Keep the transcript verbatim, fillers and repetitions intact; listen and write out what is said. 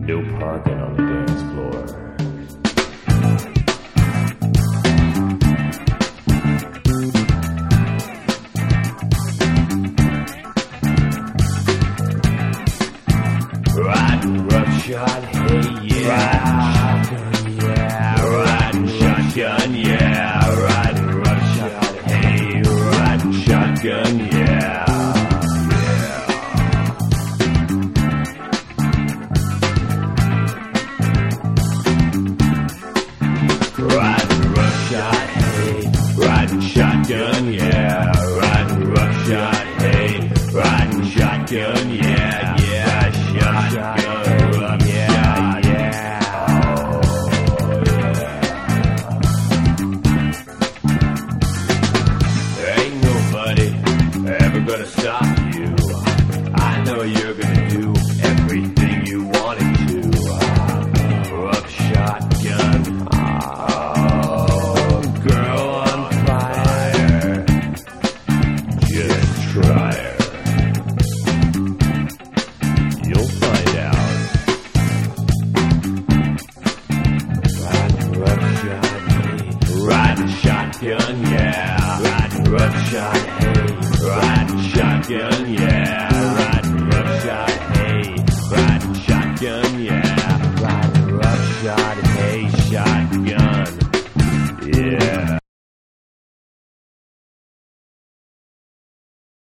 No parking on the dance floor. Riding roughshod, hey yeah. Riding shotgun, yeah. Riding roughshod, hey. Riding shotgun, yeah. Riding roughshod, hey, riding shotgun, yeah. Riding roughshod, hey, riding shotgun, yeah, yeah. Shotgun, yeah, yeah. There ain't nobody ever gonna stop you. I know you're gonna do everything you wanted to. Rough shotgun. Try her. You'll find out. Riding roughshod, hey. Riding shotgun, yeah. Riding roughshod, hey. Riding shotgun, yeah.